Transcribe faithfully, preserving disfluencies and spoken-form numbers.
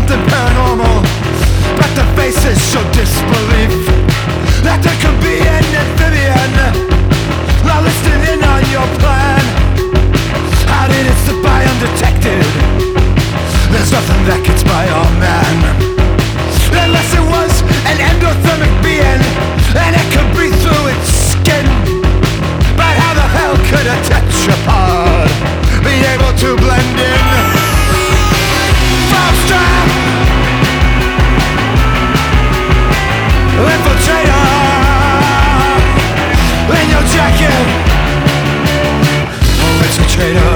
something paranormal, but the faces show disbelief that there could be an amphibian not listening in on your plan. How did it slip by undetected? There's nothing that gets by our man, unless it was an endothermic being and it could breathe through its skin. But how the hell could a tetrapod be able to blend in? Foxtrot, infiltrator in your jacket. Oh, it's a traitor.